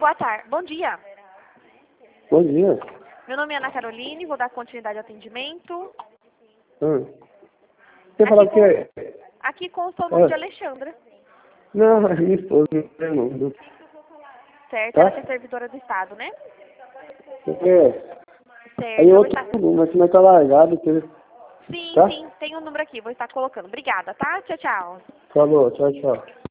boa tarde. Bom dia. Bom dia. Meu nome é Ana Caroline, vou dar continuidade ao atendimento. Você fala que é... Aqui consta o nome de Alexandra. Não, é minha esposa, não tem não. Certo, Tá? ela que é servidora do Estado, né? É. Certo, Aí eu vou outro estar... mas como é que tá largado, Sim, tá? sim, tem um número aqui, vou estar colocando. Obrigada, tá? Tchau, tchau. Falou, tchau, tchau.